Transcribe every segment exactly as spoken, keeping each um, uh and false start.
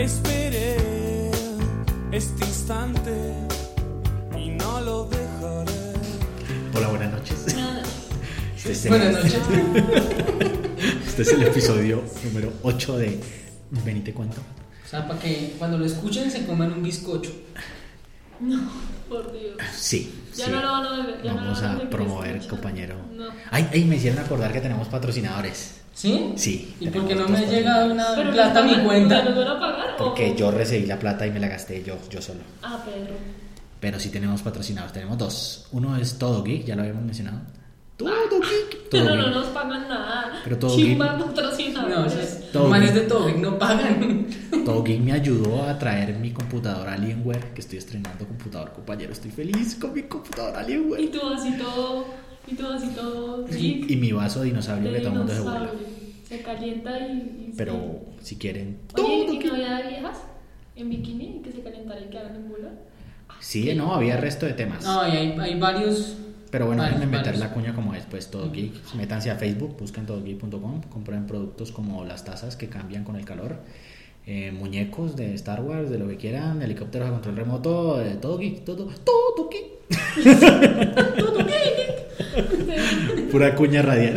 Esperé este instante y no lo dejaré. Hola, buenas noches. Este es el, Buenas noches. Este es el episodio número ocho de Ven y te cuento. O sea, para que cuando lo escuchen se coman un bizcocho. No, por Dios. Sí, Ya sí. no lo van a beber. Ya Vamos no lo van a beber, promover, escucha. compañero. No. Ay, ay, me hicieron acordar que tenemos patrocinadores. ¿Sí? Sí. ¿Y por tenemos qué no dos me ha patrocinadores. llegado una Pero plata a mi ¿me cuenta? los van a pagar? Porque o- yo recibí la plata y me la gasté yo, yo solo. Ah, perro. Pero sí tenemos patrocinadores, tenemos dos. Uno es Todo Geek, ya lo habíamos mencionado. Todo Geek. Todo Pero no Geek. nos pagan nada. Pero Todo Chimba Geek- patrocinadores. No, o sea, Todo manes bien. de todo no pagan. Todo Geek me ayudó a traer mi computador Alienware, que estoy estrenando computador, compañero. Estoy feliz con mi computador Y Alienware. tú así todo. Y tú así todo. Y, y mi vaso de dinosaurio de que todo el mundo se burla. dinosaurio. Se calienta y. y Pero se- si quieren. Oye, Todo ¿y Geek. no había viejas en bikini que se calentara y quedaran en bola? Sí, no, había resto de temas. No, y hay, hay varios. Pero bueno, varios, déjenme meter varios. la cuña como después Todo Geek. Métanse a Facebook, busquen todo geek punto com, compren productos como las tazas que cambian con el calor, eh, muñecos de Star Wars, de lo que quieran, helicópteros a control remoto, eh, Todo Geek, todo, todo Geek. Todo geek. Pura cuña radial.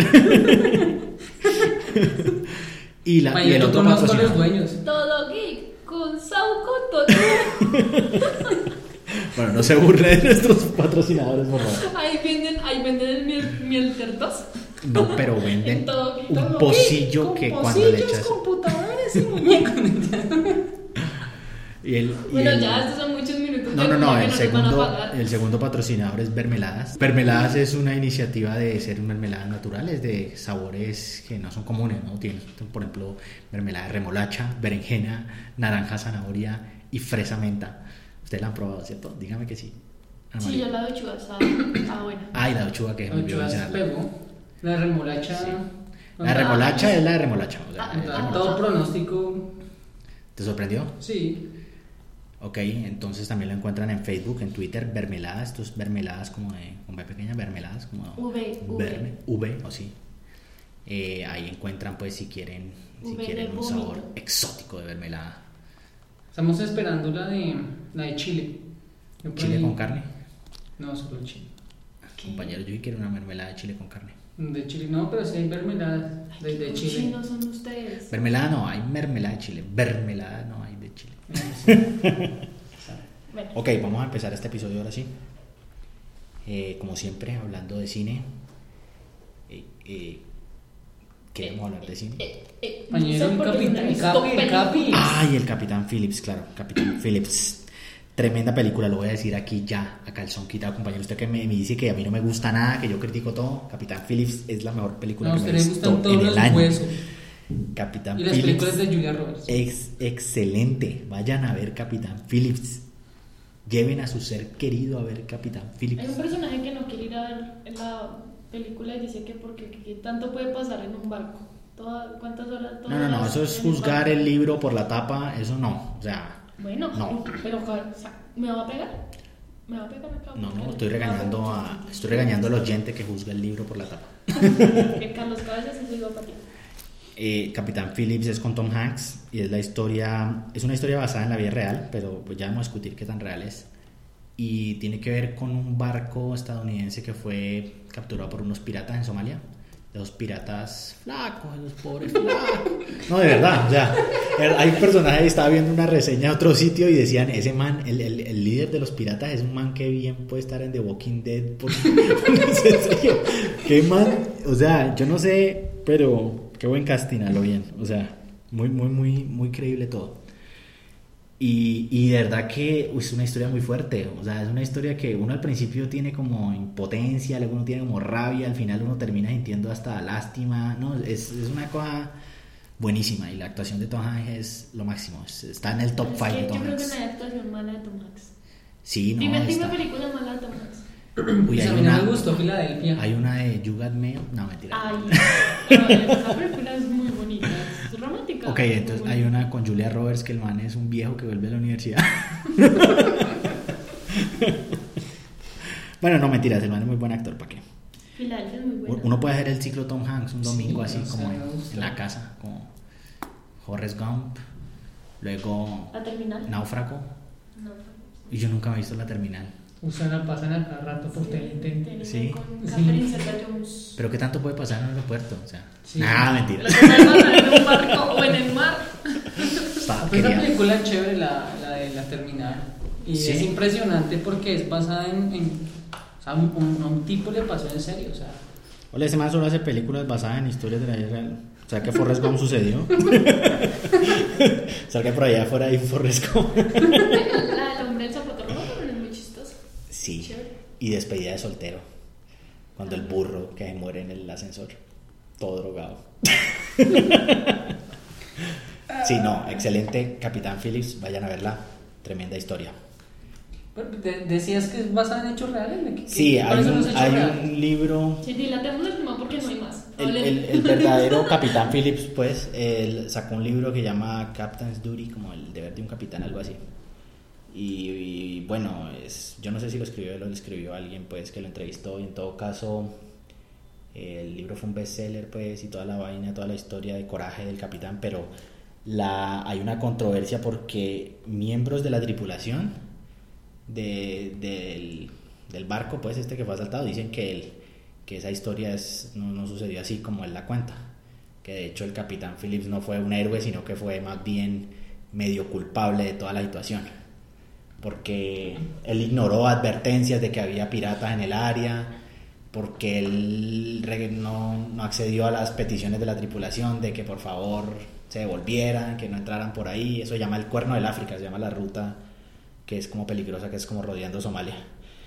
y, la, y Mañana el yo otro conozco a los patrocinador. dueños. Todo geek con Sauco Toto. Bueno, no se burle de nuestros patrocinadores, por favor. Ahí venden, ahí venden el miel, miel tertos. No, pero venden En Todo Geek, un Todo pocillo Con que cuando le pocillos, echas. computadores y muñecos. Y el, y Bueno, el- ya estos son muchos minutos. No, de no, no, comida el que nos van a segundo, pagar. el segundo patrocinador es Mermeladas. Mermeladas es una iniciativa de ser mermeladas naturales de sabores que no son comunes, ¿no? Tienes, por ejemplo, mermelada de remolacha, berenjena, naranja, zanahoria y fresa menta. Ustedes la han probado, ¿cierto? Dígame que sí. Ana Sí, María. yo la de chuga está. Ah, bueno. Ah, y la ochuga que me olvidó Ochoa se mencionarla. pegó. La remolacha. Sí. La remolacha es la de remolacha. O sea, Ah, es Da remolacha. todo pronóstico. ¿Te sorprendió? Sí. Ok, entonces también lo encuentran en Facebook, en Twitter, Mermeladas. Esto es Mermeladas como de, con B pequeña, Mermeladas como V, V. Verme, V o sí. Eh, ahí encuentran pues si quieren, si V de quieren un vómito. sabor exótico de mermelada. Estamos esperando la de la de Chile. Yo por Chile ahí- con carne. No, solo Chile. Compañero, yo sí quiero una mermelada de chile con carne. De Chile, no, pero sí hay mermeladas de, de Chile. Chinos son ustedes. Mermelada no, hay mermelada de chile. Mermelada no hay de chile. Bueno, Ok, vamos a empezar este episodio ahora sí. Eh, como siempre, hablando de cine. Eh, eh, ¿Queremos hablar de cine? eh, eh, Compañero, no sé el por qué capitán, no he el visto capi, el películas. capi. Ay, el Capitán Phillips, claro, Capitán Phillips. Tremenda película, lo voy a decir aquí ya, a calzón quitado, compañero. Usted que me, me dice que a mí no me gusta nada, que yo critico todo. Capitán Phillips es la mejor película No, a que usted me he le visto gustan todos en el los año. huesos. Capitán Y las Phillips películas de Julia Roberts. es excelente. Vayan a ver Capitán Phillips. Lleven a su ser querido a ver Capitán Hay un Phillips. personaje que no quiere ir a ver en la película y dice que porque que, que tanto puede pasar en un barco. Toda- ¿Cuántas horas? No, no, no, eso es juzgar el libro por la tapa, eso no. O sea, Bueno, No. pero o sea, ¿me va a pegar? ¿Me va a pegar acá? no, no, estoy regañando a, estoy regañando al oyente que juzga el libro por la tapa. Que Carlos Cabezas es ludopatía. Eh, Capitán Phillips es con Tom Hanks y es la historia, es una historia basada en la vida real, pero pues ya vamos a discutir qué tan real es. Y tiene que ver con un barco estadounidense que fue capturado por unos piratas en Somalia. De los piratas flacos, los pobres flacos. No, de verdad, o sea, hay un personaje, estaba viendo una reseña de otro sitio y decían, ese man, el, el, el líder de los piratas es un man que bien puede estar en The Walking Dead. Por... en serio, qué man, o sea, yo no sé, pero qué buen casting, a lo bien, o sea, muy, muy, muy, muy creíble todo. Y, y de verdad que uy, es una historia muy fuerte, o sea, es una historia que uno al principio tiene como impotencia, luego uno tiene como rabia, al final uno termina sintiendo hasta lástima, no, es, es una cosa buenísima y la actuación de Tom Hanks es lo máximo, es- está en el top Es cinco que de yo Tom creo que Hanks. no hay actuación mala de Tom Hanks. Sí, no, Dime, dime está. película mala de Tom Hanks. Uy, Pues hay a mí una, no me gustó Filadelfia. hay una de You Got Mail, no, mentira. Ay, pero esa película es muy bonita, es romántica. Ok, entonces muy hay bonita. una con Julia Roberts que el man es un viejo que vuelve a la universidad. Bueno, no mentiras, el man es muy buen actor, ¿para qué? Filadelfia es muy buena. Uno puede hacer el ciclo Tom Hanks un domingo Sí, así no sé, como me en, gusta. en la casa, como Forrest Gump, Luego La terminal. Náufrago. No. Y yo nunca me he visto La Terminal. Usan la pasan a cada rato por T N T. Sí. Con Catherine Zeta-Jones. Pero ¿qué tanto puede pasar en un aeropuerto? O sea, Sí. nada, mentira. Lo que puede pasar en un barco o en el mar. Está- Pues esa quería- película es chévere, la, la de La Terminal. Y Sí. es impresionante porque es basada en. en o sea, un, un- a un tipo le pasó en serio. O sea, Hola, ese man solo hace películas basadas en historias de la vida real. O sea, que Forrest Gump sucedió. O sea, que por allá afuera hay un Forrest Gump. La del hombre del zapato rojo también es muy chistosa. Sí. Chévere. Y despedida de soltero. Cuando el burro que muere en el ascensor. Todo drogado. Sí, no, excelente. Capitán Phillips, vayan a verla. Tremenda historia. pero de- decías que es basada en hechos reales. ¿de qué- qué- Sí, hay cuáles son un, los hechos hay reales? un libro. Sí, dilatemos el tema porque no hay más. El, Hablen. el- el verdadero Capitán Phillips, pues, él sacó un libro que llama Captain's Duty, como el deber de un capitán, algo así. Y, y, bueno, es, yo no sé si lo escribió él o lo escribió alguien, pues, que lo entrevistó. Y en todo caso, el libro fue un bestseller, pues, y toda la vaina, toda la historia de coraje del capitán. Pero la, hay una controversia porque miembros de la tripulación de, del, del barco, pues, este que fue asaltado, dicen que el que esa historia es, no, no sucedió así como él la cuenta, que de hecho el capitán Phillips no fue un héroe, sino que fue más bien medio culpable de toda la situación, porque él ignoró advertencias de que había piratas en el área, porque él re- no, no accedió a las peticiones de la tripulación de que por favor se devolvieran, que no entraran por ahí. Eso se llama el Cuerno del África, se llama la ruta que es como peligrosa, que es como rodeando Somalia.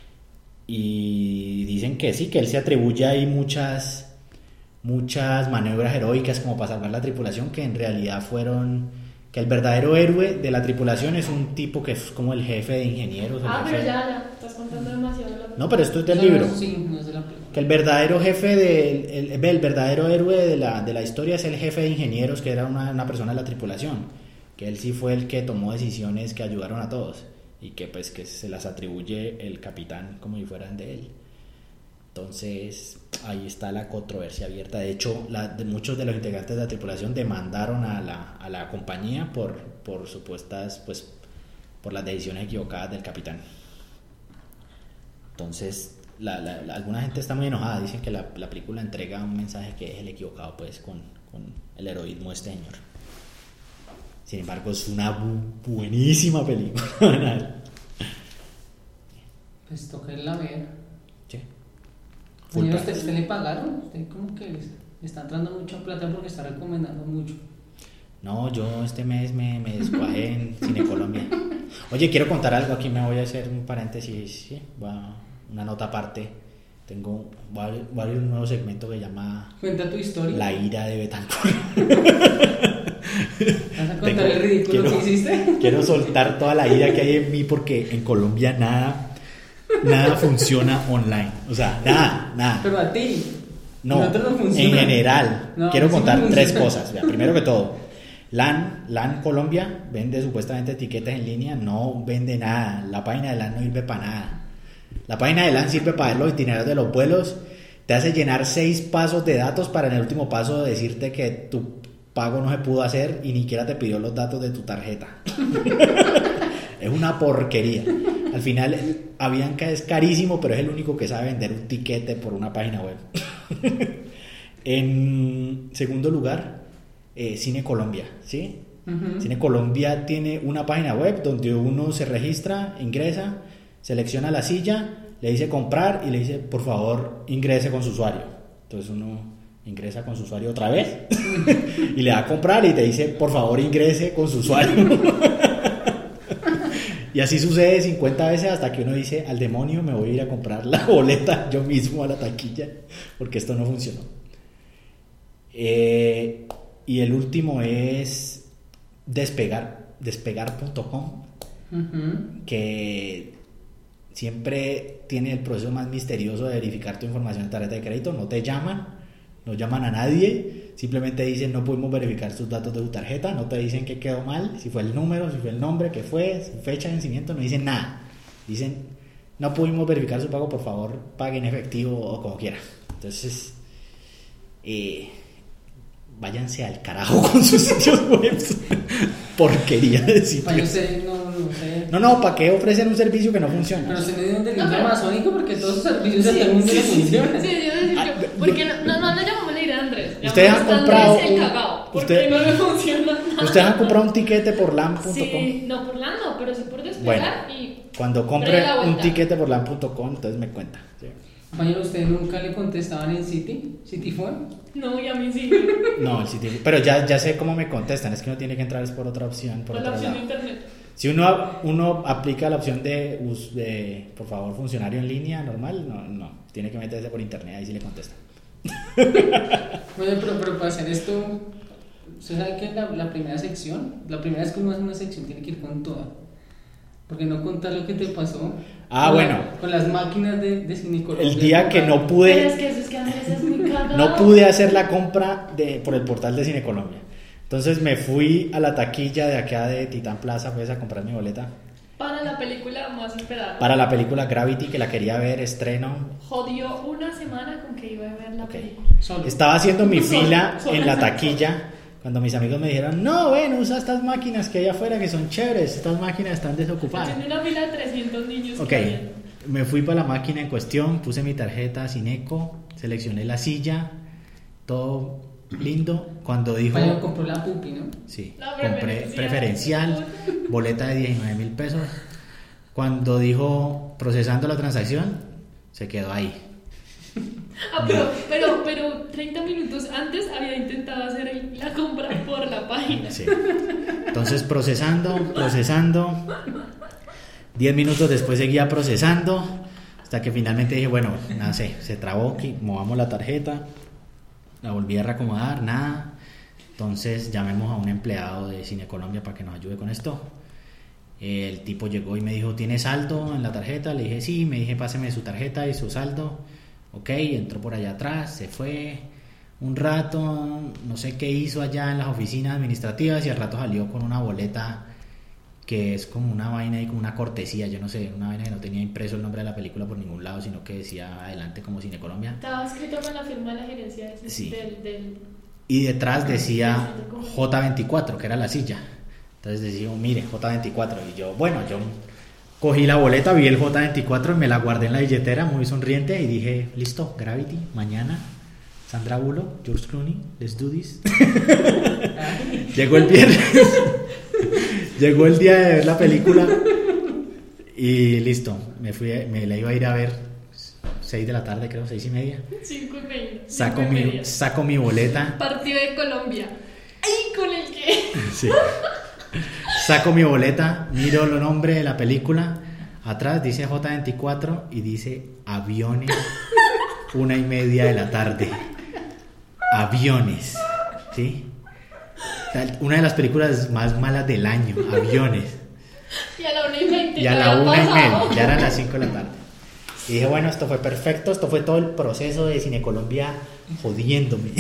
Y dicen que sí, que él se atribuye ahí muchas muchas maniobras heroicas como para salvar la tripulación, que en realidad fueron, que el verdadero héroe de la tripulación es un tipo que es como el jefe de ingenieros. el Ah, jefe- pero ya, ya. Estás contando demasiado de la No, pero esto es del O sea, libro. no, sí, no es de la película. Que el verdadero jefe del el, el, el verdadero héroe de la, de la historia es el jefe de ingenieros, que era una, una persona de la tripulación, que él sí fue el que tomó decisiones que ayudaron a todos y que pues que se las atribuye el capitán como si fueran de él. Entonces ahí está la controversia abierta. De hecho, la, de muchos de los integrantes de la tripulación demandaron a la, a la compañía por, por supuestas, pues por las decisiones equivocadas del capitán. Entonces la, la, la- alguna gente está muy enojada, dicen que la, la película entrega un mensaje que es el equivocado, pues, con, con el heroísmo de este señor. Sin embargo, es una bu- buenísima película. Pues toca irla a ver. Sí. Full Señor, price. ¿usted, ¿usted le pagaron? Usted como que le está entrando mucha plata porque está recomendando mucho. No, yo este mes me, me descuajé en Cine Colombia. Oye, quiero contar algo, aquí me voy a hacer un paréntesis, ¿sí? Va, una nota aparte. Tengo, voy a, voy a abrir un nuevo segmento que se llama Cuenta tu historia. La ira de Betancourt. ¿Vas a contar Tengo- el ridículo quiero- que hiciste? Quiero soltar toda la ira que hay en mí porque en Colombia nada, nada funciona online. O sea, nada, nada. Pero a ti. No, Nosotros no en funciona. general. No, Quiero sí contar funciona. tres cosas. Vea, primero que todo, LAN, LAN Colombia vende supuestamente etiquetas en línea, no vende nada. La página de LAN no sirve para nada. La página de LAN sirve para ver los itinerarios de los vuelos, te hace llenar seis pasos de datos para en el último paso decirte que tu pago no se pudo hacer y ni siquiera te pidió los datos de tu tarjeta. Es una porquería. Al final, el Avianca es carísimo, pero es el único que sabe vender un tiquete por una página web. En segundo lugar, eh, Cine Colombia, ¿sí? Ujú. Cine Colombia tiene una página web donde uno se registra, ingresa, selecciona la silla, le dice comprar y le dice, por favor, ingrese con su usuario. Entonces uno ingresa con su usuario otra vez y le da a comprar y te dice, por favor, ingrese con su usuario. Y así sucede cincuenta veces hasta que uno dice, al demonio, me voy a ir a comprar la boleta yo mismo a la taquilla porque esto no funcionó. Eh, y el último es despegar, despegar punto com, Ujú. que siempre tiene el proceso más misterioso de verificar tu información de tarjeta de crédito. No te llaman, no llaman a nadie, simplemente dicen no pudimos verificar sus datos de tu tarjeta, no te dicen que quedó mal, si fue el número, si fue el nombre, qué fue, su fecha de vencimiento, no dicen nada. Dicen no pudimos verificar su pago, por favor pague en efectivo o como quiera. Entonces, eh, váyanse al carajo con sus sitios web. porquería de Para sitio. usted, no, no sé. No, no, ¿para qué ofrecen un servicio que no funciona? Pero se me dio un delito No, pero- amazónico porque todos sus servicios Sí, a todo el mundo sí, le sí, sí. funcionan. Sí, yo decir Ah, yo, porque no, no, no le llamamos la idea a Andrés. Ustedes llamamos han a comprado Andrés el un- cagao, porque usted- no le funciona nada. Ustedes han comprado un tiquete por lam punto com. Sí, no por la no, pero sí por Bueno, despegar y cuando Pero compre la un vuelta. tiquete por lam punto com, entonces me cuenta. Sí. Compañero, ¿ustedes nunca le contestaban en City? ¿City Phone? no, y a mí sí. No, el sitio, pero ya, ya sé cómo me contestan, es que uno tiene que entrar es por otra opción, por Por la otro opción de lado. internet. Si uno, uno aplica la opción de, us- de, por favor, funcionario en línea normal, no, no, tiene que meterse por internet, ahí sí le contestan. Bueno, pero, pero para hacer esto, ¿usted sabe que la, la primera sección, la primera vez que uno hace una sección tiene que ir con toda? Porque no contar lo que te pasó. Ah, con bueno. la- con las máquinas de, de Cine Colombia. El día que no Pero es pude, que eso es que Andrés es muy cagado. no pude hacer la compra de, por el portal de Cine Colombia. Entonces me fui a la taquilla de acá de Titán Plaza pues, a comprar mi boleta Para la película más esperada. para la película Gravity, que la quería ver, estreno. Jodió una semana con que iba a ver la Ok. película. Solo. Estaba haciendo mi Solo, fila solo, en la solo. taquilla cuando mis amigos me dijeron, no, ven, usa estas máquinas que hay afuera que son chéveres, estas máquinas están desocupadas. Haciendo una fila de trescientos niños. Ok, que habían. me fui para la máquina en cuestión, puse mi tarjeta Cineco, seleccioné la silla, todo lindo. Cuando dijo, Compañero, compró la pupi, ¿no? sí, La compré preferencial. preferencial, boleta de diecinueve mil pesos. Cuando dijo procesando la transacción, se quedó ahí. Ah, pero, pero, pero treinta minutos antes había intentado hacer el- la compra por la página. Sí. Entonces procesando, procesando. diez minutos después seguía procesando. Hasta que finalmente dije, bueno, nada sé, se trabó, que movamos la tarjeta. La volví a reacomodar, nada. Entonces llamemos a un empleado de Cine Colombia para que nos ayude con esto. El tipo llegó y me dijo, ¿tiene saldo en la tarjeta? Le dije, sí, me dije, páseme su tarjeta y su saldo. Ok, entró por allá atrás, se fue un rato, no sé qué hizo allá en las oficinas administrativas y al rato salió con una boleta que es como una vaina y como una cortesía, yo no sé, una vaina que no tenía impreso el nombre de la película por ningún lado, sino que decía adelante como Cine Colombia. Estaba escrito con la firma de la gerencia de ese- Sí. del, del... Y detrás decía J veinticuatro, que era la silla. Entonces decía, mire, J veinticuatro. Y yo, bueno, yo cogí la boleta, vi el J veinticuatro y me la guardé en la billetera muy sonriente y dije, listo, Gravity, mañana, Sandra Bullock, George Clooney, let's do this. Llegó el viernes, llegó el día de ver la película y listo, me fui, me la iba a ir a ver seis de la tarde, creo, seis y media. cinco y media. Saco cinco y mi, media. saco mi boleta. Partido de Colombia. ¡Ay, con el que! Sí. Saco mi boleta, miro el nombre de la película. Atrás dice J veinticuatro y dice aviones, una y media de la tarde. Aviones, ¿sí? Tal- Una de las películas más malas del año, aviones. Y a la una y veinte. Y a ya la había una y pasado. media, ya eran las cinco de la tarde. Y dije, bueno, esto fue perfecto, esto fue todo el proceso de Cine Colombia jodiéndome.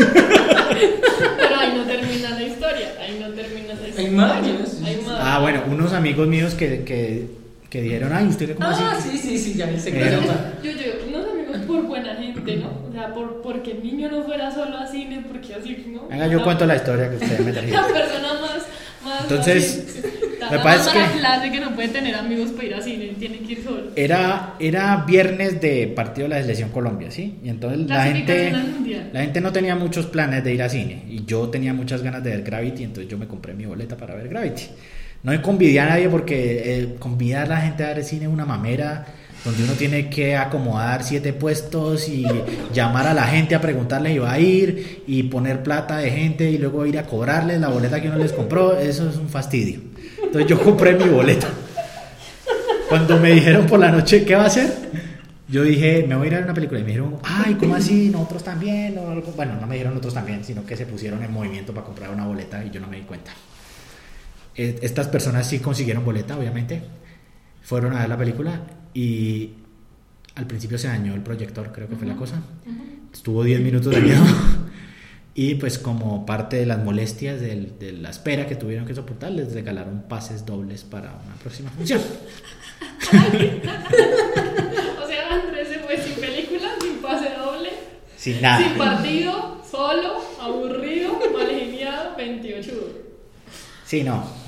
Pero ahí no termina la historia. Ahí no termina la historia. Hay más, ¿no? Hay más. Ah, bueno, unos amigos míos que, que, que dijeron, ay, ¿usted cómo Ah, así? sí, sí, sí, ya se Eh, quedó. Yo, yo, unos amigos por buena gente, ¿no? O sea, por, porque el niño no fuera solo a cine, porque así, ¿no? Venga, yo La- cuento la historia que ustedes me La trajeron. persona más. más Entonces, así, está me la parece más mala que- clase que no puede tener amigos para ir a cine, tiene que ir solo. Era, era viernes de partido de la selección Colombia, ¿sí? Y entonces la gente, Clasificación al mundial. la gente no tenía muchos planes de ir a cine. Y yo tenía muchas ganas de ver Gravity, entonces yo me compré mi boleta para ver Gravity. No convidé a nadie porque eh, convidar a la gente a ver cine es una mamera donde uno tiene que acomodar siete puestos y llamar a la gente a preguntarles si va a ir y poner plata de gente y luego ir a cobrarles la boleta que uno les compró. Eso es un fastidio. Entonces yo compré mi boleta. Cuando me dijeron por la noche, ¿qué va a hacer? Yo dije, me voy a ir a ver una película. Y me dijeron, ay, ¿cómo así? Nosotros también. O algo. Bueno, no me dijeron nosotros también, sino que se pusieron en movimiento para comprar una boleta y yo no me di cuenta. Eh, Estas personas sí consiguieron boleta, obviamente. Fueron a ver la película y al principio se dañó el proyector, creo que fue la cosa. Estuvo diez minutos dañado. Y pues como parte de las molestias del- de la espera que tuvieron que soportar, les regalaron pases dobles para una próxima función. O sea, Andrés se fue sin película, sin pase doble, Sin nada. sin partido, solo, aburrido, mal geniado, veintiocho. Sí, no.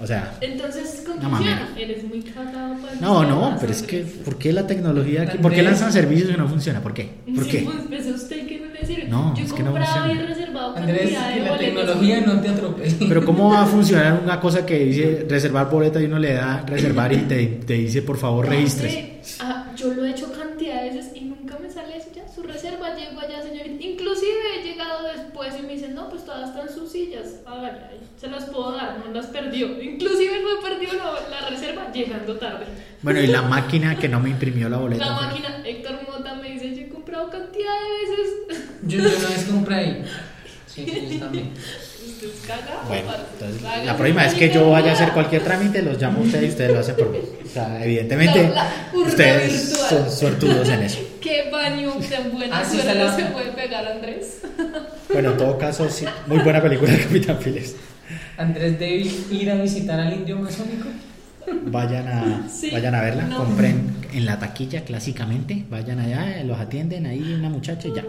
O sea, Entonces, Una conclusión, mamera. eres muy cagado para no, los no, temas, pero es que, Andrés. ¿por qué la tecnología? aquí- ¿Por qué lanzan servicios que no funciona? ¿Por qué? ¿Por Sí, qué? pues, pues, ¿usted qué me decir? No, Yo es he que no comprado y funciona. he reservado Andrés, cantidad que de la boletos. tecnología no te atropelle. Pero ¿cómo va a funcionar una cosa que dice reservar boleta y uno le da reservar y te, te dice por favor No registres? sé. Ah, yo lo he hecho cantidad de veces y nunca me sale eso ya. Su reserva, llego allá, señorita. Inclusive he llegado después y me dicen, no, pues todas están sus sillas. Hágale ahí. Se las puedo dar, no las perdió. Inclusive no he perdido la, la reserva llegando tarde. Bueno, y la máquina que no me imprimió la boleta. La fue- máquina, Héctor Mota me dice, yo he comprado cantidad de veces. Yo, yo una vez compré ahí. Sí, sí, yo también. Usted es cagado, Bueno, parce. entonces Hágase la próxima vez una que yo vaya a hacer idea. cualquier trámite, los llamo a ustedes y ustedes lo hacen por mí. O sea, evidentemente, La- la urna ustedes virtual. son suertudos en eso. Qué baño tan buena Ah, sí, suerte está la- se puede pegar, Andrés. Bueno, en todo caso, sí, muy buena película de Capitán Phillips. Andrés debe ir a visitar al indio masónico. Vayan a, Sí, vayan a verla, no. compren en la taquilla clásicamente, vayan allá, eh, los atienden ahí una muchacha y ya.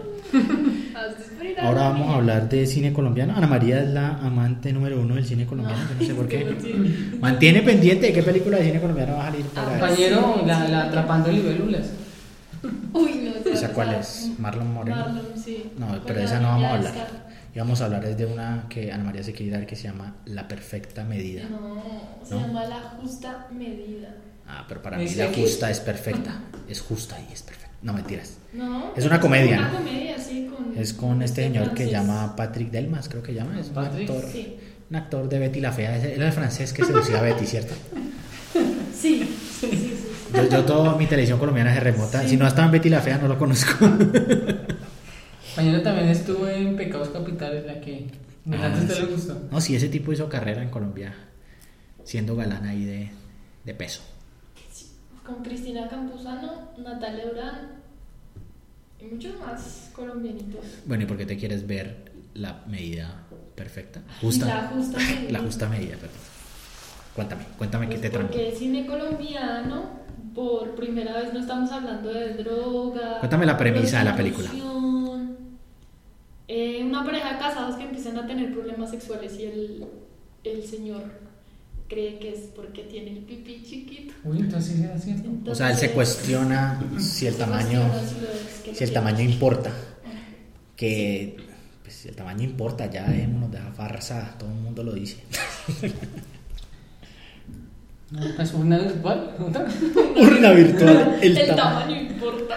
Ahora vamos a hablar de cine colombiano. Ana María es la amante número uno del cine colombiano, yo no sé por qué. Mantiene pendiente de qué película de cine colombiano va a salir por ahí. Compañero, la, la atrapando libélulas. Uy, no. ¿Esa cuál es? Marlon Moreno. Marlon, sí. No, Pues pero la esa no vamos a niña hablar. esta. Y vamos a hablar es de una que Ana María se quiere dar que se llama La Perfecta Medida. No, se ¿No? llama La Justa Medida. Ah, pero para mí ¿Es la de qué? justa es perfecta. Es justa y es perfecta. No, mentiras. No. Es una comedia, Una ¿no? comedia, sí, con. Es con este señor que francés. llama Patrick Delmas, creo que llama. Es un Patrick, actor, Sí. un actor de Betty la Fea. Ese- Él era el francés que seducía a Betty, ¿cierto? Sí, sí, sí, sí. Yo, yo toda mi televisión colombiana es remota. Sí. Si no estaba en Betty la Fea, no lo conozco. Compañero también estuvo en Pecados Capitales, la que me Ah, antes te sí. le gustó. No, sí, ese tipo hizo carrera en Colombia, siendo galán ahí de, de peso. Con Cristina Campuzano, Natalia Durán y muchos más colombianitos. Bueno, ¿y por qué te quieres ver la medida perfecta? Justa. La justa medida. La justa medida, perdón. Cuéntame, cuéntame qué Pues te trae. porque el cine colombiano, por primera vez no estamos hablando de droga. Cuéntame la premisa de la película. prostitución. Eh, una pareja de casados que empiezan a tener problemas sexuales y el, el señor cree que es porque tiene el pipí chiquito. Uy, entonces era cierto. O sea, él se cuestiona si el se tamaño, cuestiona si lo es, que lo si el tiene. tamaño importa. Que pues, si el tamaño importa, ya dejémonos de farsa, todo el mundo lo dice. No, pues una virtual. ¿Otra? Urna virtual, el, El, tamaño. tamaño importa.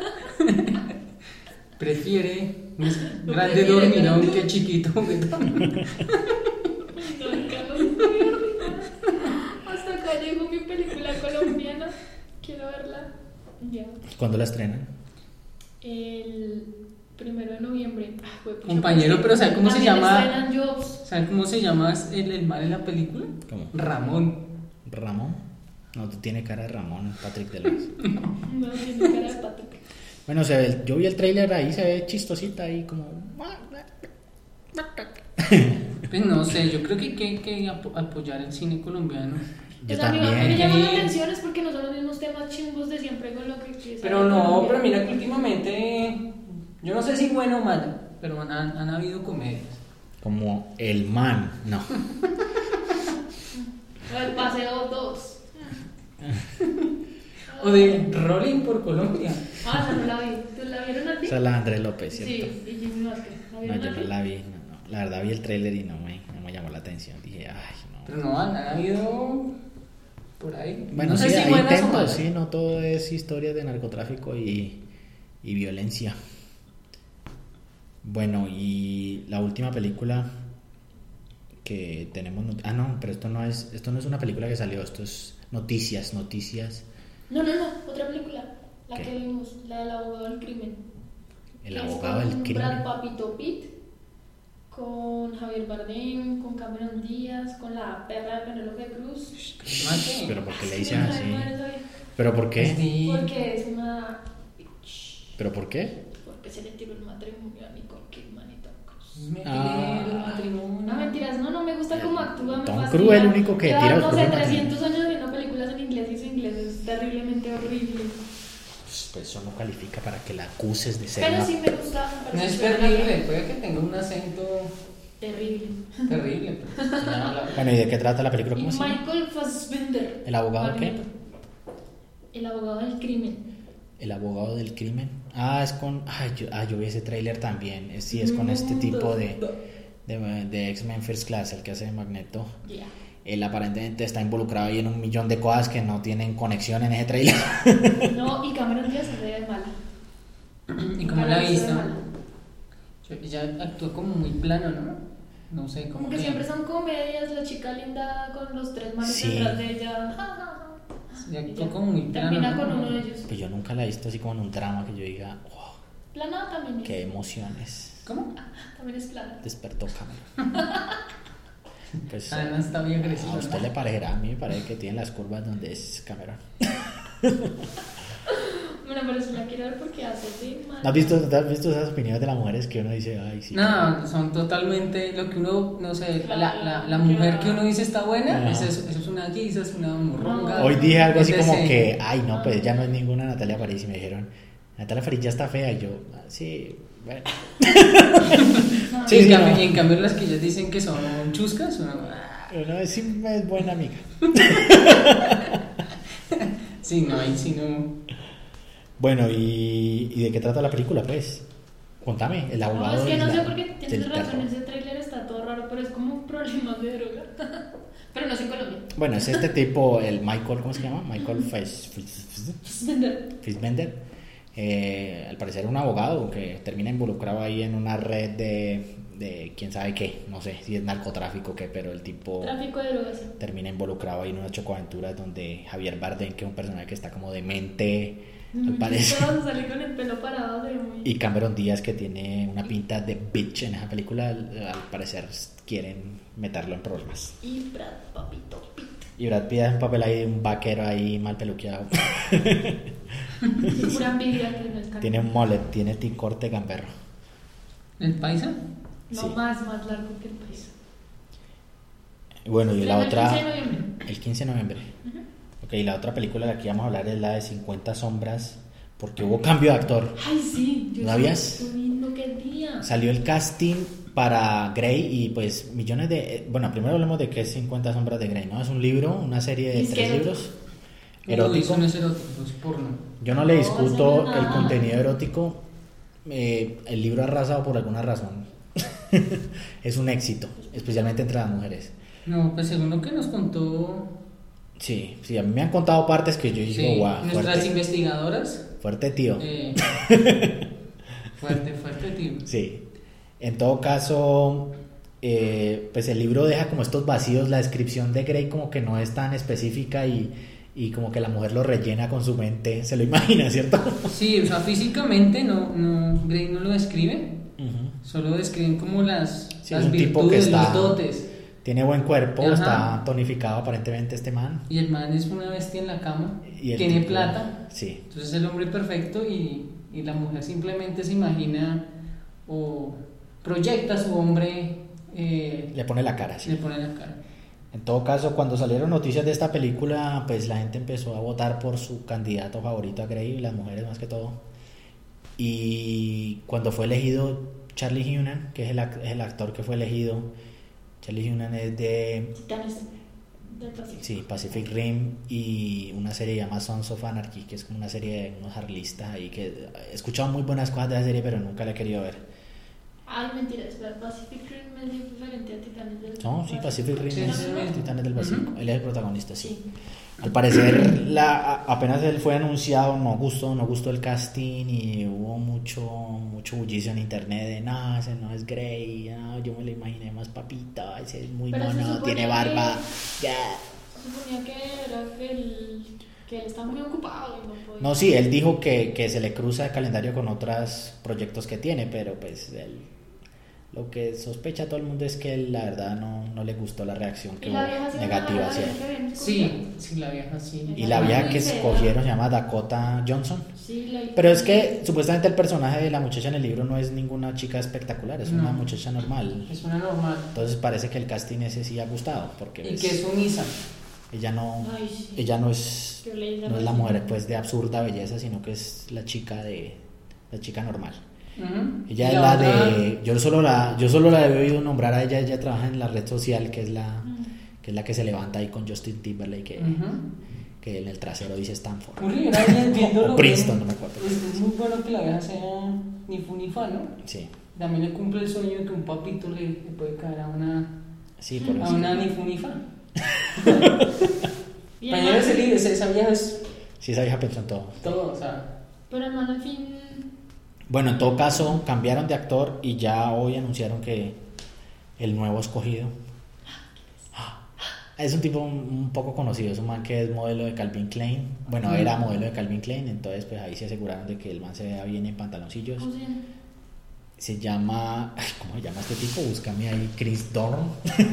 Prefiere un Lo grande prefiere dormilón grande. que chiquito juguetón. Don Carlos, es muy ordinario. Hasta acá llegó mi película colombiana. Quiero verla. Ya. ¿Cuándo la estrenan? El primero de noviembre. Ah, juepucha, Compañero, pero ¿sabe cómo se también llama? estrenan Jobs. ¿Sabes cómo se llama el, el mal en la película? ¿Cómo? Ramón. ¿Ramón? No, tú tienes cara de Ramón, Patrick Delmas. No, tiene cara de Patrick. Bueno, se ve, yo vi el tráiler ahí, se ve chistosita ahí como... Pues no sé, yo creo que hay que, que apo- apoyar el cine colombiano. Yo Pues a mí me también. llama la Sí. atención es porque no son los mismos temas chimbos de siempre con lo que que Pero sale no, Colombia. pero mira que últimamente, yo no sé si bueno o malo, pero han, han habido comedias. Como El Man, no. O el Paseo dos. O de Rolling por Colombia. Ah, esa no la vi. ¿Tú la vieron a ti? Esa es la de Andrés López, ¿cierto? Sí, y Jimmy Vázquez. ¿La No, vieron yo a no ti? la vi, no, no. La verdad vi el tráiler y no me, no me llamó la atención. Dije, ay, no. Pero no, han, han habido por ahí. Bueno, no sé sí, si hay buenas o intentos, malas. sí, no todo es historia de narcotráfico y, y violencia. Bueno, y la última película que tenemos... not- Ah, no, pero esto no es esto no es una película que salió, esto es noticias, noticias. No, no, no. Otra película. La ¿Qué? que vimos. La del abogado del crimen. El Que es abogado con del crimen. Brad Papito Pitt. Con Javier Bardem. Con Cameron Díaz. Con la perra de Penélope Cruz. Mate. Pero ¿por qué le Sí, dicen me así? cae mal esa vieja. ¿Pero por qué? Sí. Porque es una bitch. ¿Pero por qué? Porque se le tiró el matrimonio a Nicole Kidman y Tom Cruise. Me Ah. peleé el matrimonio. No, mentiras, no, no me gusta cómo actúa. Me Tom fascina. Cruise es el único que Lleva, tira los no sé, problemas. trescientos años viendo películas en inglés y su inglés es terriblemente horrible. Pues eso no califica para que la acuses de ser Pero una- sí me gusta. me No parece es que terrible, puede que tenga un acento Terrible. Terrible. Pero, se llama la- Bueno, ¿y de qué trata la película? Y ¿Cómo se llama? Michael Fassbender. ¿El abogado qué? Magneto. El abogado del crimen. El abogado del crimen. Ah, es con... Ah, yo, ah, yo vi ese tráiler también. Es- Sí, es con No, este tipo no, de, no. de, de X-Men First Class, el que hace Magneto. Ya. Él aparentemente está involucrado ahí en un millón de cosas que no tienen conexión en ese tráiler. No, y Cameron Díaz se ve mala. ¿Y cómo la Cameron se ve viste? mala. Ella actuó como muy plano, ¿no? No sé, Como que siempre son comedias, la chica linda con los tres manos Sí. detrás de ella. Ja, ja, ja. Ella Y actuó ya. como muy plano. Termina ¿no? con uno de ellos. Pues yo nunca la he visto así como en un drama que yo diga, wow, Plana también es. qué emociones ¿Cómo? También es plana. despertó Cameron. Pues Ah, no, está bien agresiva. a usted le parecerá, a mí me parece que tiene las curvas donde es Cameron. Bueno, pero si la quiero ver porque hace de mal. ¿No has visto, ¿no has visto esas opiniones de las mujeres que uno dice, ay, sí? No, son totalmente lo que uno, no sé, la, la, la mujer que uno dice está buena, Ajá. es eso, eso es una guisa, es una morronga. Hoy dije algo así como etcétera. que, ay, no, pues ya no es ninguna Natalia París. Y me dijeron, Natalia París ya está fea. Y yo, ah, sí, bueno. Sí, en, sí, cambio, no. y en cambio las que ellas dicen que son chuscas, uno, ah, Pero no, sí es buena amiga. sí, no, ahí sí no. Bueno, ¿y, ¿y de qué trata la película, pues? Contame, el No, abogado es que no del- sé por qué tienes del razón, terror. ese tráiler está todo raro, pero es como problemas de droga. Pero no es en Colombia. Bueno, es este tipo, el Michael, ¿cómo se llama? Michael Fais- Fais- Fassbender. Fassbender. Eh, al parecer un abogado que termina involucrado ahí en una red de, de quién sabe qué, no sé si es narcotráfico o qué, pero el tipo Tráfico de drogas. termina involucrado ahí en unas chocoaventuras donde Javier Bardem, que es un personaje que está como demente, al parecer, Todos salen con el pelo parado, se ve muy. y Cameron Díaz, que tiene una pinta de bitch en esa película, al, al parecer quieren meterlo en problemas. Y Brad Papito Pitt. Y Brad Pitt es un papel ahí de un vaquero ahí mal peluqueado. Pura envidia que no es canon. Tiene un mullet, tiene ti corte gamberro. ¿El paisa? No, Sí. más, más largo que el país. Bueno, y la Estrena otra... el quince de noviembre. El quince de noviembre. Ujú. Ok, la otra película de la que vamos a hablar es la de cincuenta sombras, porque hubo cambio de actor. Ay, sí. Yo ¿No sí habías? estoy viendo qué día. Salió el casting para Grey y pues millones de... Bueno, primero hablemos de qué es cincuenta sombras de Grey, ¿no? Es un libro, una serie de Es que tres erótico. libros. Uy, Erótico. eso no es erótico, es porno. Yo no le No, discuto eso no es el nada. contenido erótico. Eh, el libro ha arrasado por alguna razón. Es un éxito, especialmente entre las mujeres. No, pues según lo que nos contó Sí, sí, a mí me han contado partes que yo digo, sí, guau, nuestras fuerte, investigadoras. fuerte tío. eh, fuerte, fuerte, tío. Sí. En todo caso, eh, pues el libro deja como estos vacíos, la descripción de Grey como que no es tan específica y, y como que la mujer lo rellena con su mente, se lo imagina, ¿cierto? Sí, o sea, físicamente no, no, Grey no lo describe, Ujú. solo describen como las, Sí, las es un tipo que virtudes, está- los dotes. Tiene buen cuerpo, Ajá. está tonificado aparentemente este man. Y el man es una bestia en la cama, Y el tiene tipo- plata, Sí. entonces es el hombre perfecto y, y la mujer simplemente se imagina o proyecta a su hombre, eh, Le pone la cara, sí. le pone la cara. En todo caso, cuando salieron noticias de esta película, pues la gente empezó a votar por su candidato favorito a Grey, las mujeres más que todo. Y cuando fue elegido Charlie Hunnam, que es el, ac- es el actor que fue elegido, Charlie Hunnam es de Titanes del Pacífico. sí, Pacific Rim y una serie llamada Sons of Anarchy, que es como una serie de unos harlistas y que he escuchado muy buenas cosas de la serie, pero nunca la he querido ver. Ay, mentira, espera, Pacific Rim es diferente a Titanes del No, sí, Pacific Rim Sí, es sí, sí. Titanes del Pacífico. Ujú. Él es el protagonista, sí. Sí. Al parecer, la, a- apenas él fue anunciado, no gustó, no gustó el casting y hubo mucho, mucho bullicio en internet de no, ese no es Grey, no, yo me lo imaginé más papito, ese es muy Pero se mono, suponía tiene barba. que- ya". Se suponía que era que él, que él estaba muy ocupado y no podía. No, sí, él dijo que, que se le cruza el calendario con otros proyectos que tiene, pero pues él, lo que sospecha todo el mundo es que él, la verdad no, no le gustó la reacción que Y hubo la vieja sí era negativa la hacia vieja él. que habían Sí, escogido. sí, la vieja sí. Y la vieja que Muy fea. escogieron se llama Dakota Johnson. Sí, la Pero es que supuestamente el personaje de la muchacha en el libro no es ninguna chica espectacular, es No. una muchacha normal. Es una normal. Entonces parece que el casting ese sí ha gustado, porque Y ves, que es unisa. ella no Ay, sí. ella no es Yo leí no es la razón. mujer pues de absurda belleza, sino que es la chica de la chica normal. Ujú. Ella Y es la otra- de. Yo solo la, yo solo la he oído nombrar a ella. Ella trabaja en la red social, que es la, que es la que se levanta ahí con Justin Timberlake, que, Ujú. que en el trasero dice Stanford. Uri, ahora bien, viéndolo O Princeton, bien, no me acuerdo. Es, es muy bueno que la vieja sea ni fu ni fa, ¿no? Sí, También le cumple el sueño de que un papito le, le puede caer a una, sí, por a eso. una ni fu ni fa. Y Pañuelo además- ese libro, esa vieja es Sí, esa vieja pensó en todo. todo, o sea. Pero hermano, al fin. Bueno, en todo caso, cambiaron de actor y ya hoy anunciaron que el nuevo escogido es un tipo un, un poco conocido, es un man que es modelo de Calvin Klein. Bueno, Mm. era modelo de Calvin Klein, entonces pues ahí se aseguraron de que el man se vea bien en pantaloncillos. ¿Cómo se llama? Se llama, ay, ¿cómo se llama este tipo? Búscame ahí, Chris Dorn.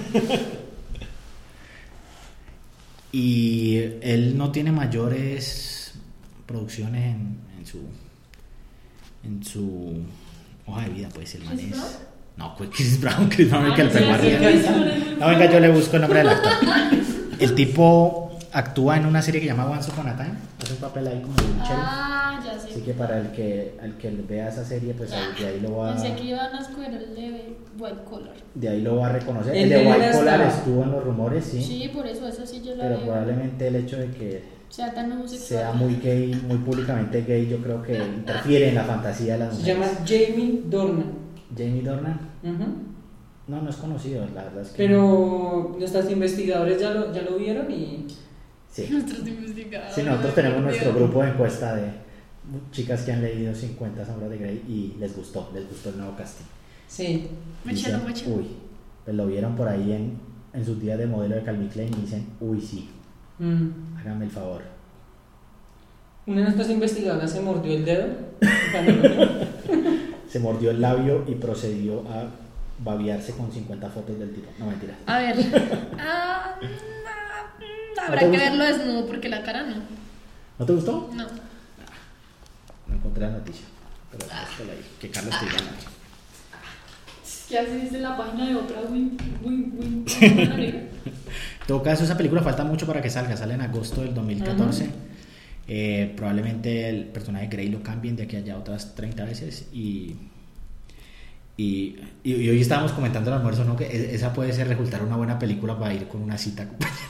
Y él no tiene mayores producciones en, en su en su hoja de vida, pues el man ¿Chris es. Brown? No, pues Chris Brown, Chris Brown, el que el Ay, pegó sí, sí, arriba. sí, sí, sí. No, venga, yo le busco el nombre del actor. El tipo actúa en una serie que se llama Once Upon a Time. Hace un papel ahí como de un sheriff. Ah, ya sé. Así que para el que, el que vea esa serie, pues ahí, de ahí lo va Pensé que iban a escoger el de White Collar. de ahí lo va a reconocer. El El de de White Nena Collar estaba. estuvo en los rumores, sí. Sí, por eso, esa sí yo la Pero veo. probablemente el hecho de que Sea tan homosexual. sea muy gay, muy públicamente gay, yo creo que interfiere en la fantasía de las Se mujeres. llama Jamie Dornan. Jamie Dornan. Ujú. No, no es conocido, la verdad es que. Pero nuestros investigadores ya lo, ya lo vieron y. Sí. Nuestros investigadores. Sí, nosotros tenemos nuestro Dios. grupo de encuesta de chicas que han leído cincuenta sombras de Grey y les gustó, les gustó el nuevo casting. Sí. Mucho, Dicen, mucho. uy, pues lo vieron por ahí en, en sus días de modelo de Calvin Klein y dicen, uy, sí, Mm. hágame el favor. Una de nuestras investigadoras se mordió el dedo. cuando lo vio. Se mordió el labio y procedió a babearse con cincuenta fotos del tipo. No, mentira. A ver. Ah, mm, habrá ¿No te que gusta? verlo desnudo porque la cara no. ¿No te gustó? No. No encontré la noticia. Pero búscala ahí, que Carlos te diga. ¿Qué haces en la página de otra? Win, win, win. En todo caso, esa película falta mucho para que salga. Sale en agosto del dos mil catorce. Eh, probablemente el personaje Grey lo cambien de aquí a allá otras treinta veces. Y, y, y, y hoy estábamos comentando el almuerzo, ¿no? Que e- esa puede ser resultar una buena película para ir con una cita.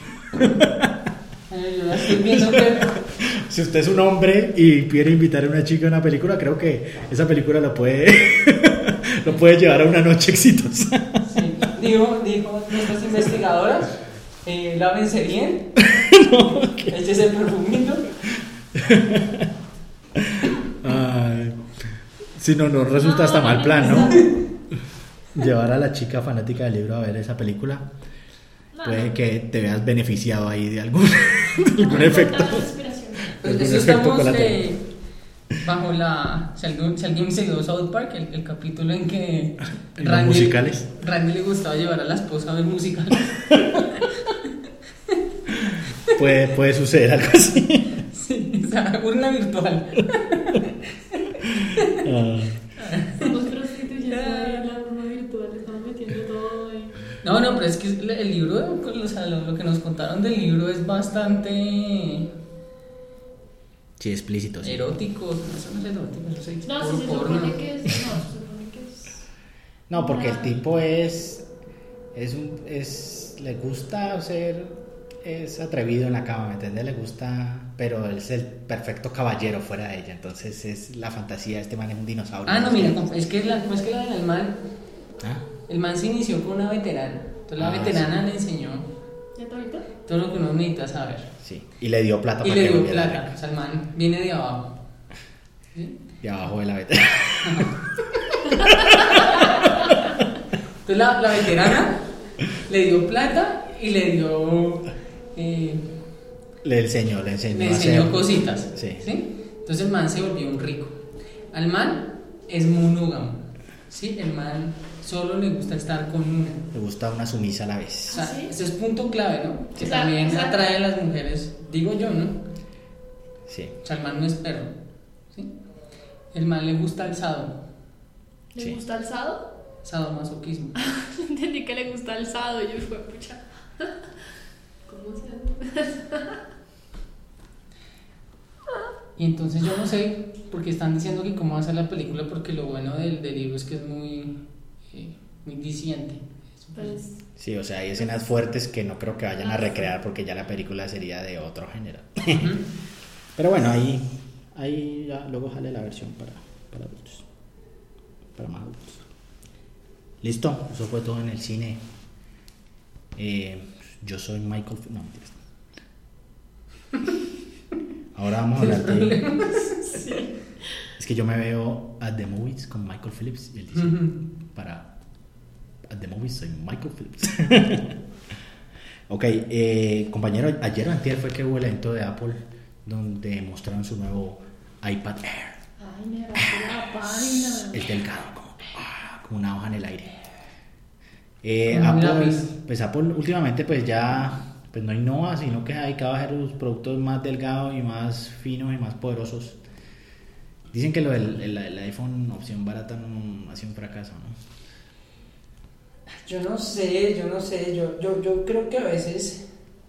Ay, yo la estoy viendo que. Si usted es un hombre y quiere invitar a una chica a una película, creo que esa película lo puede, lo puede llevar a una noche exitosa. Sí. Dijo, dijo nuestras investigadoras. Eh, lávense bien. Échese el perfumito. Ay, si no, no resulta hasta mal plan, ¿no? Llevar a la chica fanática del libro a ver esa película. No, Puede no. que te veas beneficiado ahí de algún, de algún efecto. La respiración. Pues Algún eso efecto estamos colateral. eh, bajo la. Si alguien, si alguien se vio South Park, el, el capítulo en que En los musicales. Randy le gustaba llevar a la esposa a ver musical. Puede, puede suceder algo así. Sí, o sea, urna virtual. Ah, Estamos prostituyendo ahí en la broma virtual. Estamos metiendo todo ahí. No, no, pero es que el el libro, o sea, lo, lo que nos contaron del libro es bastante sí, explícito. Sí. erótico. No, eso no es erótico, eso es No, por si se porno. supone que es. No, se supone que es. No, porque el tipo es, es, un, es, le gusta ser, es atrevido en la cama, ¿me entiendes? Le gusta, pero él es el perfecto caballero fuera de ella, entonces es la fantasía, este man es un dinosaurio. Ah, no, mira, es que la, ¿cómo es que la del man? ¿Ah? El man se inició con una veterana. Entonces la Ah, veterana le enseñó ¿Ya te ahorita? todo lo que uno necesita saber. Sí, y le dio plata Y para le que dio volviera a la plata. beca. O sea, el man viene de abajo. ¿Sí? Y abajo de la veterana. Entonces la, la veterana le dio plata y le dio. eh, Le enseñó, le enseñó. le a enseñó hacer- cositas. Sí. ¿Sí? Entonces el man se volvió un rico. Al man es monógamo. ¿Sí? El man solo le gusta estar con una. Le gusta una sumisa a la O vez. sea, ¿Sí? ese es punto clave, ¿no? Que Exacto, también exacto. atrae a las mujeres. Digo yo, ¿no? Sí. O sea, el man no es perro. ¿Sí? El man le gusta el sado. ¿Le Sí. gusta alzado? Sadomasoquismo. Entendí que le gusta alzado y yo fue pucha. ¿Cómo se hace? Y entonces yo no sé, porque están diciendo que cómo va a ser la película, porque lo bueno del, del libro es que es muy, eh, muy diciente. Pues, Sí, o sea, hay escenas fuertes que no creo que vayan a recrear porque ya la película sería de otro género. Pero bueno, ahí, ahí ya luego sale la versión para, para adultos, para más adultos. Listo, eso fue todo en el cine. Eh, yo soy Michael... No, mentiras. Ahora vamos a hablar de... Sí. Es que yo me veo At the Movies con Michael Phillips y él dice, Ujú. para At the Movies soy Michael Phillips. Ok, eh, compañero, ayer o antier fue que hubo el evento de Apple donde mostraron su nuevo iPad Air. ay, me arrastró la página. Es delgado, como, ah, como una hoja en el aire. Eh, Como un Apple, lápiz. pues Apple últimamente pues ya pues no innova, sino que ha dedicado a hacer los productos más delgados y más finos y más poderosos. Dicen que lo del el, el iPhone opción barata no ha sido un fracaso, ¿no? Yo no sé, yo no sé, yo, yo, yo creo que a veces,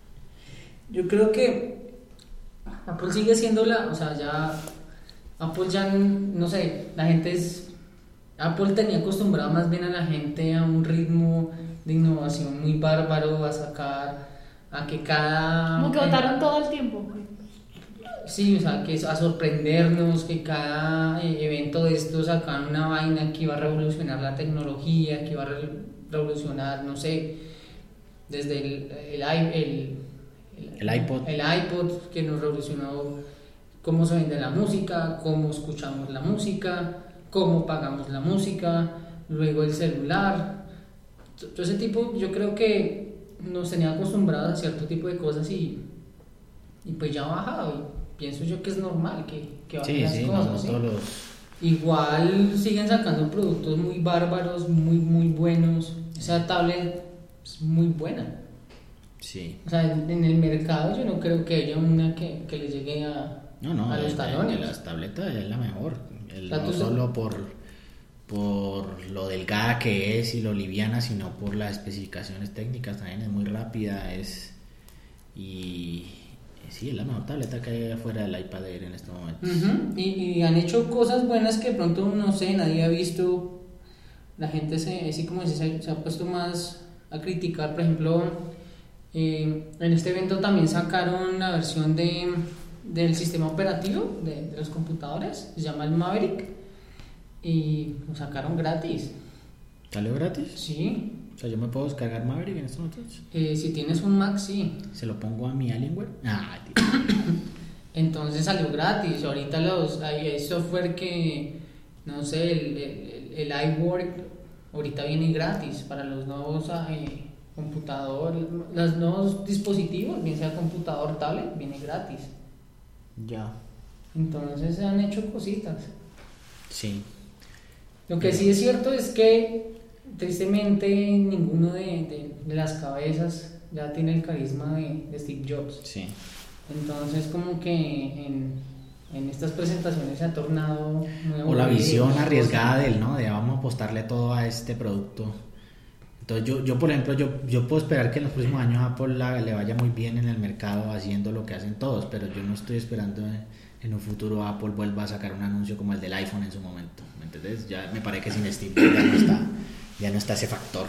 yo creo que Apple sigue siendo la, o sea, ya, Apple ya, no sé, la gente es, Apple tenía acostumbrado más bien a la gente a un ritmo de innovación muy bárbaro, a sacar, a que cada... Como que votaron todo el tiempo. Sí, o sea, que a sorprendernos, que cada eh, evento de estos sacaban una vaina que iba a revolucionar la tecnología, que iba a re- revolucionar, no sé, desde el, el, i- el, El iPod. el iPod, que nos revolucionó cómo se vende la música, cómo escuchamos la música, cómo pagamos la música, luego el celular, todo ese tipo, yo creo que nos tenía acostumbrados a cierto tipo de cosas y, y pues ya ha bajado. Y pienso yo que es normal que, que bajen Sí, las sí, cosas, no, ¿sí? todos los... Igual siguen sacando productos muy bárbaros, muy muy buenos. Esa tablet es muy buena. Sí. O sea, en, en el mercado yo no creo que haya una que, que le llegue a, No, no, a de, los de- talones. de las tabletas es la mejor. El- O sea, no tú- solo por, por lo delgada que es y lo liviana, sino por las especificaciones técnicas. También es muy rápida, es... Y... Sí, es la mejor tableta que hay afuera del iPad Air en este momento. Ujú, y, y han hecho cosas buenas que de pronto, no sé, nadie ha visto. La gente se, así como dice, se, se ha puesto más a criticar. Por ejemplo, eh, en este evento también sacaron la versión de, del sistema operativo de, de los computadores, se llama el Maverick, y lo sacaron gratis. ¿Salió gratis? Sí, O sea, yo me puedo descargar Maverick en estos momentos. eh, si tienes un Mac, sí. Se lo pongo a mi Alienware. Ah, tío. Entonces salió gratis. Ahorita los, hay, hay software que, no sé, el, el, el iWork ahorita viene gratis para los nuevos eh, computadores, los nuevos dispositivos, bien sea computador, tablet, viene gratis. Ya. Entonces se han hecho cositas. Sí. Lo que sí es cierto es que tristemente ninguno de, de, de las cabezas ya tiene el carisma de, de Steve Jobs. Sí. Entonces como que en, en estas presentaciones se ha tornado muy O la aburrido, visión una arriesgada cosa. de él, ¿no? De vamos a apostarle todo a este producto. Entonces yo, yo por ejemplo, yo, yo puedo esperar que en los próximos años Apple la- le vaya muy bien en el mercado haciendo lo que hacen todos, pero yo no estoy esperando en, en un futuro Apple vuelva a sacar un anuncio como el del iPhone en su momento. ¿Me entiendes? Ya me parece que sin Steve Jobs ya no está, ya no está ese factor.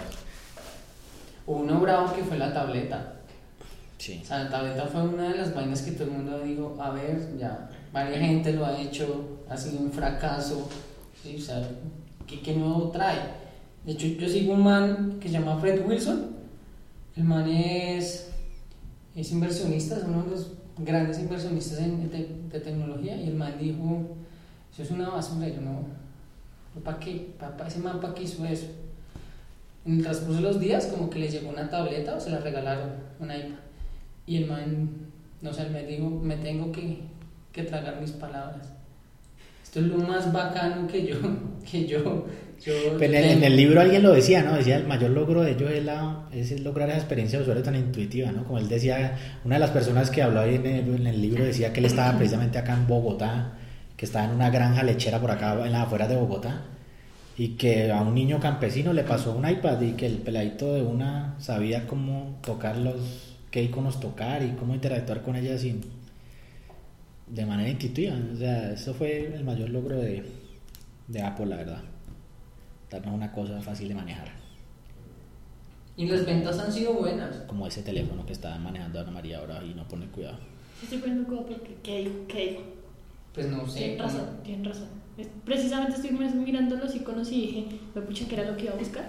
Uno bravo que fue la tableta. Sí. O sea, la tableta fue una de las vainas que todo el mundo dijo, a ver, ya, varias gente lo ha hecho, ha sido un fracaso, ¿sí? O sea, ¿qué, qué nuevo trae? De hecho, yo sigo un man que se llama Fred Wilson, el man es, es inversionista, es uno de los grandes inversionistas en, de, de tecnología, y el man dijo, eso es una basura, yo no, ¿para qué? ¿Para, para ese man para qué hizo eso? En el transcurso de los días, como que le llegó una tableta o se la regalaron, una iPad. Y el man, no sé, me dijo, me tengo que, que tragar mis palabras. Esto es lo más bacano que yo, que yo, yo Pero en, el, en el libro alguien lo decía, ¿no? Decía el mayor logro de ellos es, la, es lograr esa experiencia de usuario tan intuitiva, ¿no? Como él decía, una de las personas que habló ahí en el, en el libro decía que él estaba precisamente acá en Bogotá, que estaba en una granja lechera por acá en las afueras de Bogotá, y que a un niño campesino le pasó un iPad y que el peladito de una sabía cómo tocar los, qué iconos tocar y cómo interactuar con ella sin, de manera intuitiva. O sea, eso fue el mayor logro de, de Apple, la verdad. Darnos una cosa fácil de manejar. Y las ventas han sido buenas. Como ese teléfono que está manejando Ana María ahora y no pone cuidado. Sí, estoy poniendo cuidado porque ¿qué digo? ¿Qué digo? Pues no sé. Tienen razón, tienen razón. Es- Precisamente estoy mirando los iconos y dije, me pucha, que era lo que iba a buscar.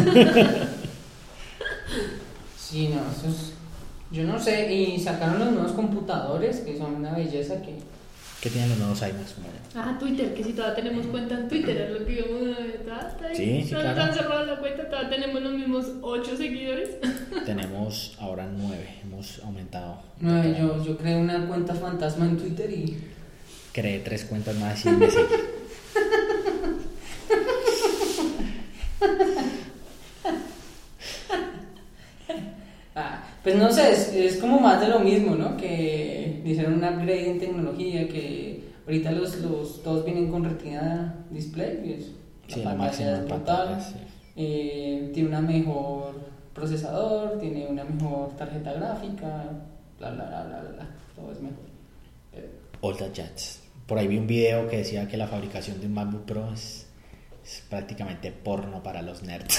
Sí, no, eso es... Yo no sé, y sacaron los nuevos computadores que son una belleza que... ¿Qué tienen los nuevos iMacs? Como ya? Ah, Twitter, que si todavía tenemos cuenta en Twitter, es lo que íbamos a ver. Está, está ahí. Sí, sí, No claro. nos han cerrado la cuenta, todavía tenemos los mismos ocho seguidores. Tenemos ahora nueve, hemos aumentado. No, yo, yo creé una cuenta fantasma en Twitter y... Creé tres cuentas más y me sigue. Ah, pues no sé, es, es como más de lo mismo, ¿no? Que hicieron un upgrade en tecnología, que ahorita los, los todos vienen con retina display, y es, Sí, la la pantalla máxima es brutal, pantalla, sí. eh, tiene una mejor procesador, tiene una mejor tarjeta gráfica, bla bla bla bla bla, bla, todo es mejor. Pero, All the jets. Por ahí vi un video que decía que la fabricación de un MacBook Pro es, es prácticamente porno para los nerds.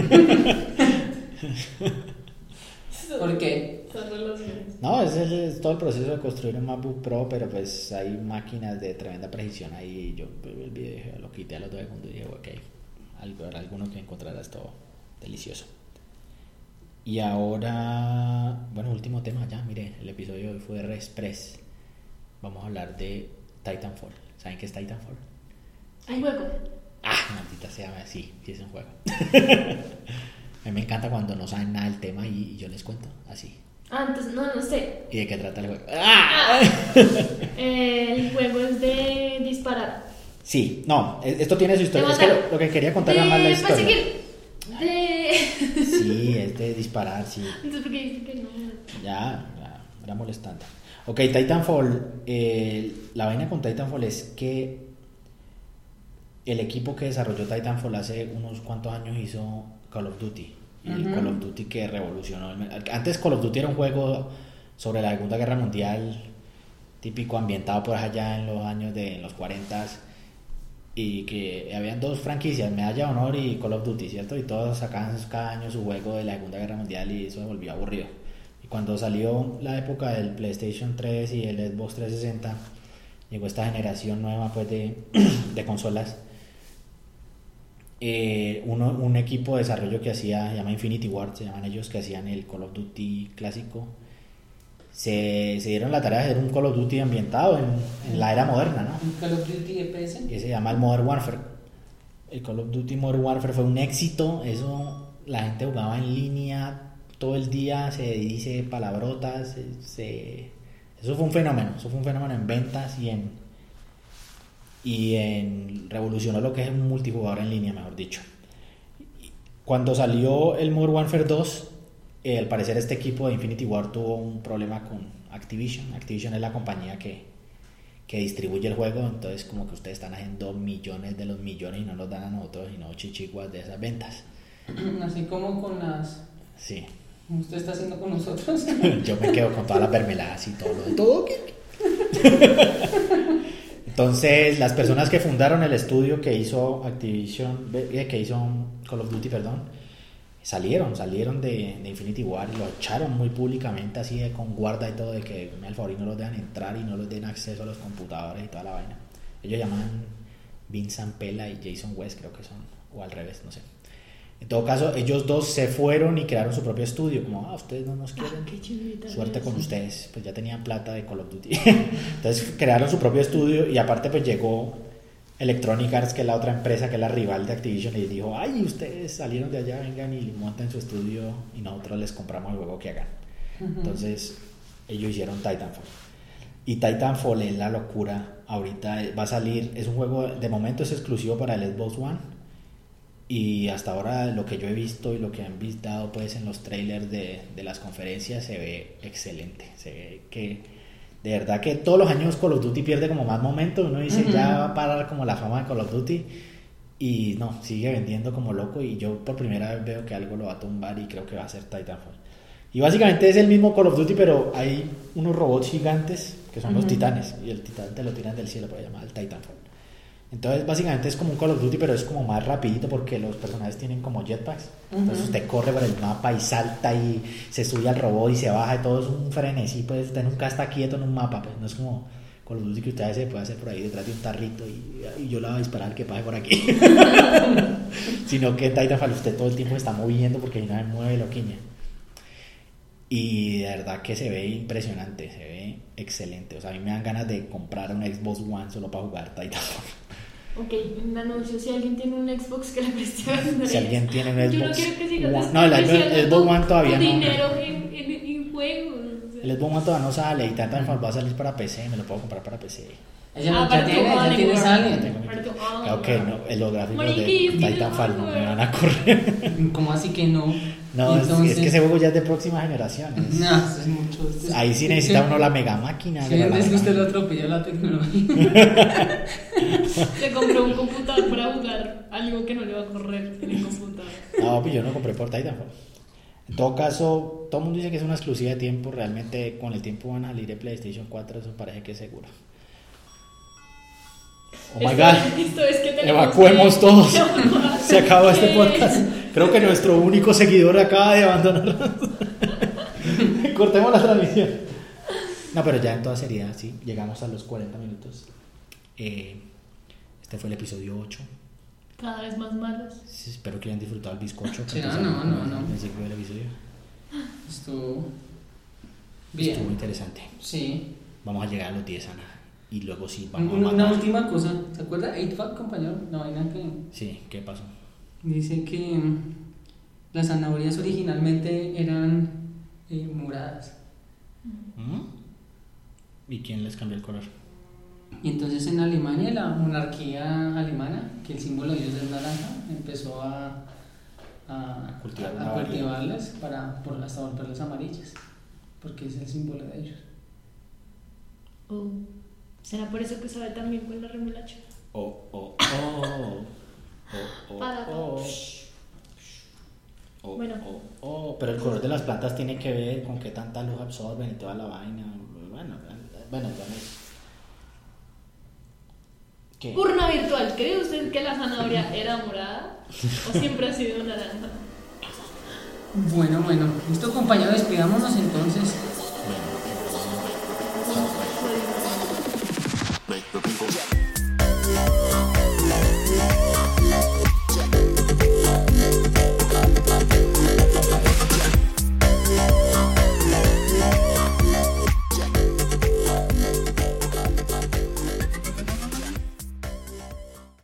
¿por qué? Esas relaciones. No, ese es, es todo el proceso de construir un MacBook Pro, pero pues hay máquinas de tremenda precisión ahí. Yo vi el video y dije, lo quité a los dos segundos y dije, ok, algo, era alguno que encontrarás todo delicioso. Y ahora, bueno, último tema ya, mire, el episodio de hoy fue R Express. Vamos a hablar de Titanfall. ¿Saben qué es Titanfall? Hay juego. Ah, maldita sea, sí, sí es un juego. A mí me encanta cuando no saben nada del tema y, y yo les cuento así. Ah, entonces, no, no sé. ¿Y de qué trata el juego? ¡Ah! Eh, el juego es de disparar. Sí, no, e- esto tiene su historia. De Es que matar. lo, lo que quería contar era más la De historia. perseguir. De... Sí, es de disparar, sí. Entonces, ¿por qué dice que no? Ya, ya, era molestante. Ok, Titanfall, eh, la vaina con Titanfall es que el equipo que desarrolló Titanfall hace unos cuantos años hizo Call of Duty. Y Ujú. Call of Duty que revolucionó el mer- Antes Call of Duty era un juego sobre la Segunda Guerra Mundial, típico ambientado por allá en los años de en los cuarenta, y que habían dos franquicias, Medalla de Honor y Call of Duty, ¿cierto? Y todos sacaban cada año su juego de la Segunda Guerra Mundial y eso se volvió aburrido. Y cuando salió la época del PlayStation tres y el Xbox trescientos sesenta, llegó esta generación nueva pues de, de consolas. Eh, uno, un equipo de desarrollo que hacía, se llama Infinity Ward, se llaman ellos, que hacían el Call of Duty clásico, se, se dieron la tarea de hacer un Call of Duty ambientado en, en la era moderna, ¿no? Un Call of Duty E P S. Que se llama el Modern Warfare. El Call of Duty Modern Warfare fue un éxito, eso la gente jugaba en línea todo el día, se dice palabrotas, se, se- eso fue un fenómeno, eso fue un fenómeno en ventas y en y en revolucionó lo que es un multijugador en línea, mejor dicho. Cuando salió el Modern Warfare dos, eh, al parecer este equipo de Infinity Ward tuvo un problema con Activision. Activision es la compañía que que distribuye el juego, entonces como que ustedes están haciendo millones de los millones y no los dan a nosotros y no chichiguas de esas ventas. Así como con las... Sí, como usted está haciendo con nosotros. yo me quedo con todas las mermeladas y todo lo de todo. Entonces las personas que fundaron el estudio que hizo Activision, eh, que hizo Call of Duty, perdón, salieron, salieron de, de Infinity Ward y lo echaron muy públicamente así de, con guarda y todo, de que al favor y no los dejan entrar y no los den acceso a los computadores y toda la vaina. Ellos llaman Vincent Pela y Jason West, creo que son, o al revés, no sé. En todo caso, ellos dos se fueron y crearon su propio estudio, como, ah, ustedes no nos quieren, Ah, qué chivita. suerte con ustedes, pues ya tenían plata de Call of Duty. Entonces crearon su propio estudio y aparte pues llegó Electronic Arts, que es la otra empresa, que es la rival de Activision, y dijo, ay, ustedes salieron de allá, vengan y monten su estudio y nosotros les compramos el juego que hagan. Entonces ellos hicieron Titanfall. Y Titanfall es la locura. Ahorita va a salir, es un juego, de momento es exclusivo para el Xbox One. Y hasta ahora lo que yo he visto y lo que han visto pues en los trailers de, de las conferencias se ve excelente. Se ve que de verdad que todos los años Call of Duty pierde como más momento. Uno dice, uh-huh, ya va a parar como la fama de Call of Duty. Y no, sigue vendiendo como loco. Y yo por primera vez veo que algo lo va a tumbar y creo que va a ser Titanfall. Y básicamente es el mismo Call of Duty, pero hay unos robots gigantes que son los Ujú. titanes. Y el titán te lo tiran del cielo, para llamar el Titanfall. Entonces básicamente es como un Call of Duty, pero es como más rapidito porque los personajes tienen como jetpacks. Entonces Ujú. usted corre por el mapa y salta y se sube al robot y se baja y todo es un frenesí, pues usted nunca está quieto en un mapa, pues no es como Call of Duty que usted a veces puede hacer por ahí detrás de un tarrito y, y yo le voy a disparar al que pase por aquí. Sino que en Titanfall usted todo el tiempo se está moviendo porque ahí no se mueve loquiña. Y de verdad que se ve impresionante, se ve excelente. O sea, a mí me dan ganas de comprar un Xbox One solo para jugar Titanfall. Ok, un anuncio, si alguien tiene un Xbox que le preste a Andrés. Si alguien tiene un Yo no Xbox quiero que sigas One, no, el, el, desperdiciando Xbox One tu- todavía tu no. dinero en, en, en juegos. o sea. El Xbox One todavía no sale y Titanfall va a salir para P C, me lo puedo comprar para P C. Ella Ah, ya para tiene, tu- ah, ya tiene de sale. Tengo- Para tu- ah, Claro que no, eh, los gráficos Mariquis, de tiene Titanfall no me hardware. van a correr. ¿Cómo así que no? No, es- Entonces, es, que ese juego ya es de próxima generación. es- No, eso es mucho. esto es- Ahí sí necesita uno la mega máquina. Sí, pero la es que verdad- usted lo atropelló la tecnología. Se compró un computador para jugar algo que no le va a correr en el computador. No, pues yo no compré por Titanfall. En todo caso, todo el mundo dice que es una exclusiva de tiempo. Realmente, con el tiempo van a salir de PlayStation cuatro. Eso parece que es seguro. Oh my Esto- god. Esto es que tenemos Evacuemos que- todos. evacuar. Se acabó este Eh, podcast. Creo que nuestro único seguidor acaba de abandonarnos. Cortemos la transmisión. No, pero ya en toda seriedad, sí. Llegamos a los cuarenta minutos. Eh, este fue el episodio ocho. Cada vez más malos. Sí, espero que hayan disfrutado el bizcocho. que Sí, no, empezamos no, no, al no. principio del episodio. Estuvo bien. Estuvo interesante. Sí. Vamos a llegar a los diez, Ana. Y luego sí, vamos a Una, matar. última cosa. ¿Se acuerda? eight Fat, compañero. La vaina que Sí, ¿qué pasó? dice que mm, las zanahorias originalmente eran eh, moradas. ¿Mm? ¿Y quién les cambió el color? Y entonces en Alemania, la monarquía alemana, que el símbolo de ellos es naranja, empezó a, a, Cultivar a- una a variedad. cultivarlas para por, hasta volverlas amarillas, porque es el símbolo de ellos. Oh, ¿será por eso que sabe tan bien con la remolacha? Oh, oh, oh. Oh, oh, Para- oh. Oh, Bueno. oh, oh. Pero el color de las plantas tiene que ver con qué tanta luz absorben y toda la vaina. Bueno, bueno, ya no es. ¿Qué? Urna virtual, ¿cree usted que la zanahoria era morada? ¿O siempre ha sido naranja? Bueno, bueno, listo compañero, despidámonos entonces. Bueno, Pues, Make the people